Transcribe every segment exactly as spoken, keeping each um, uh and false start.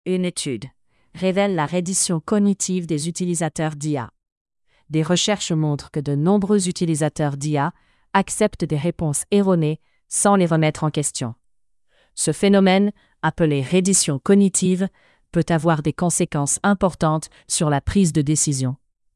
Une étude révèle la reddition cognitive des utilisateurs d'I A. Des recherches montrent que de nombreux utilisateurs d'I A acceptent des réponses erronées sans les remettre en question. Ce phénomène, appelé reddition cognitive, peut avoir des conséquences importantes sur la prise de décision.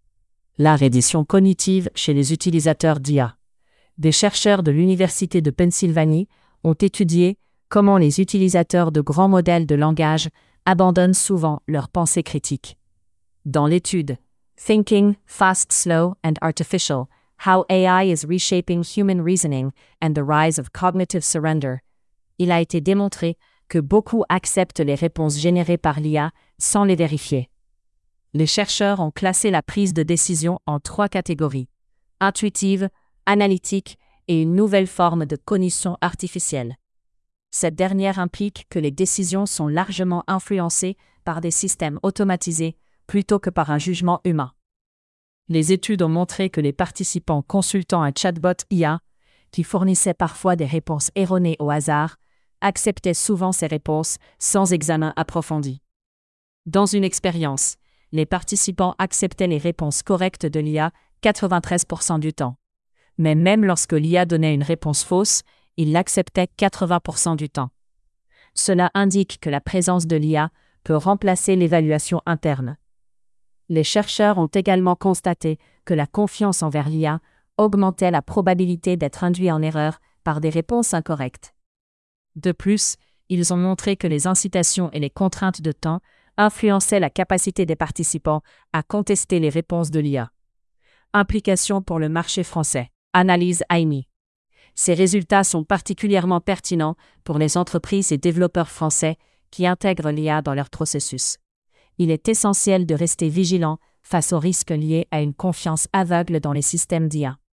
La reddition cognitive chez les utilisateurs d'I A. Des chercheurs de l'Université de Pennsylvanie ont étudié comment les utilisateurs de grands modèles de langage abandonnent souvent leurs pensées critiques. Dans l'étude Thinking, Fast, Slow and Artificial, How A I is Reshaping Human Reasoning and the Rise of Cognitive Surrender, il a été démontré que beaucoup acceptent les réponses générées par l'I A sans les vérifier. Les chercheurs ont classé la prise de décision en trois catégories: intuitive, analytique et une nouvelle forme de cognition artificielle. Cette dernière implique que les décisions sont largement influencées par des systèmes automatisés plutôt que par un jugement humain. Les études ont montré que les participants consultant un chatbot I A, qui fournissait parfois des réponses erronées au hasard, acceptaient souvent ces réponses sans examen approfondi. Dans une expérience, les participants acceptaient les réponses correctes de l'I A quatre-vingt-treize pour cent du temps. Mais même lorsque l'I A donnait une réponse fausse, ils l'acceptaient quatre-vingts pour cent du temps. Cela indique que la présence de l'I A peut remplacer l'évaluation interne. Les chercheurs ont également constaté que la confiance envers l'I A augmentait la probabilité d'être induit en erreur par des réponses incorrectes. De plus, ils ont montré que les incitations et les contraintes de temps influençaient la capacité des participants à contester les réponses de l'I A. Implications pour le marché français. Analyse A I M I. Ces résultats sont particulièrement pertinents pour les entreprises et développeurs français qui intègrent l'I A dans leur processus. Il est essentiel de rester vigilant face aux risques liés à une confiance aveugle dans les systèmes d'I A.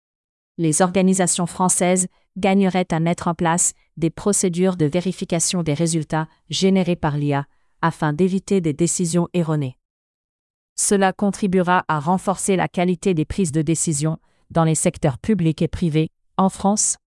Les organisations françaises gagneraient à mettre en place des procédures de vérification des résultats générés par l'I A afin d'éviter des décisions erronées. Cela contribuera à renforcer la qualité des prises de décision dans les secteurs publics et privés, en France,